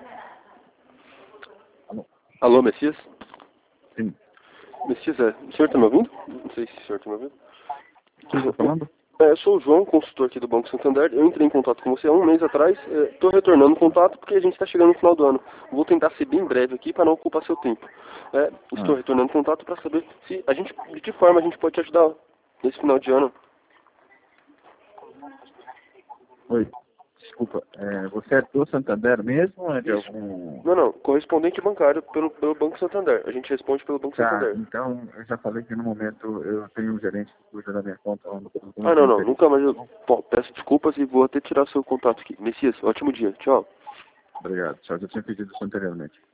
Alô? Alô, Messias? Sim. Messias, o senhor está me ouvindo? Não sei se o senhor está me ouvindo. Quem está falando? Eu sou o João, consultor aqui do Banco Santander. Eu entrei em contato com você há um mês atrás. Estou retornando o contato porque a gente está chegando no final do ano. Vou tentar ser bem breve aqui para não ocupar seu tempo. Estou retornando o contato para saber se de que forma a gente pode te ajudar nesse final de ano. Oi. Desculpa, você é do Santander mesmo ou é de Isso. algum... Não, correspondente bancário pelo Banco Santander. A gente responde pelo Banco Tá, Santander. então eu já falei que no momento eu tenho um gerente que cuida da minha conta, eu não Ah, tenho não, interesse. nunca mais. Peço desculpas e vou até tirar seu contato aqui. Messias, ótimo dia. Tchau. Obrigado, tchau, já tinha pedido isso anteriormente.